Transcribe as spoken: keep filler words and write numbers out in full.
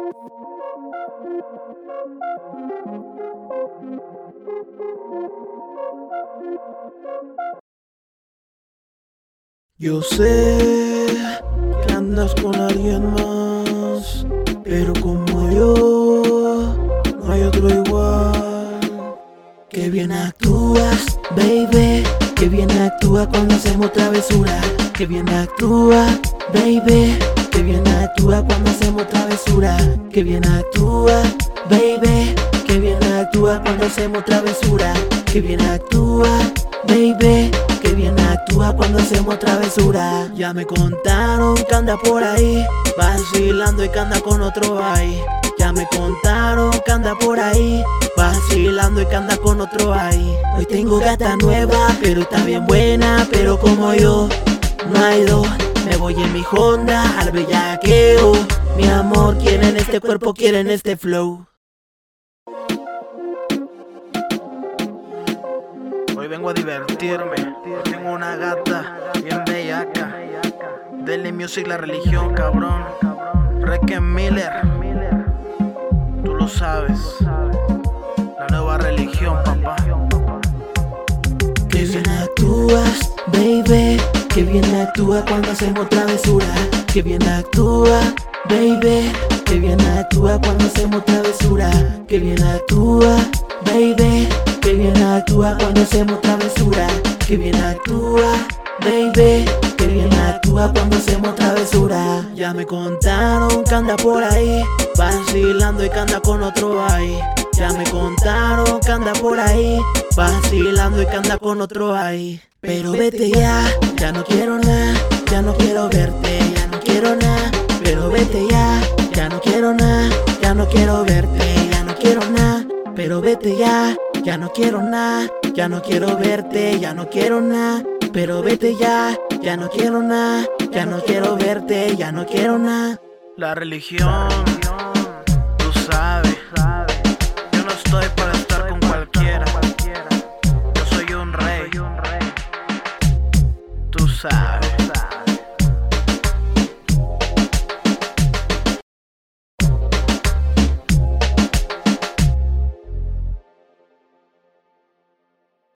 Yo sé que andas con alguien más, pero como yo, no hay otro igual. Que bien actúas, baby, que bien actúa cuando hacemos travesura. Que bien actúa, baby, que bien actúa cuando hacemos travesura. Que bien actúa, baby, que bien actúa cuando hacemos travesura. Que bien actúa, baby, que bien actúa cuando hacemos travesura. Ya me contaron que anda por ahí vacilando y que anda con otro ahí. Ya me contaron que anda por ahí vacilando y que anda con otro ahí. Hoy tengo gata nueva, pero está bien buena, pero como yo no hay dos. Me voy en mi Honda al bellaqueo. Mi amor, quieren este cuerpo, quieren este flow. Hoy vengo a divertirme, tengo una gata bien bellaca. Dele Music, la religión, cabrón. Requen Miller, tú lo sabes. La nueva religión, papá. Que bien actúas, baby, que bien actúa cuando hacemos travesura. Que bien actúa, baby, que bien actúa cuando hacemos travesura. Que bien actúa, baby, que bien actúa cuando hacemos travesura. Que bien actúa, baby, que bien actúa cuando hacemos travesura. Ya me contaron que anda por ahí vacilando y que anda con otro ahí. Ya me contaron que anda por ahí vacilando y que anda con otro ahí. Pero vete ya, ya no quiero nada, ya no quiero verte, ya no quiero nada. Pero vete ya, ya no quiero nada, ya no quiero verte, ya no quiero nada. Pero vete ya, ya no quiero nada, ya no quiero verte, ya no quiero nada. Pero vete ya, ya no quiero nada, ya no quiero verte, ya no quiero nada. La religión, tú sabes.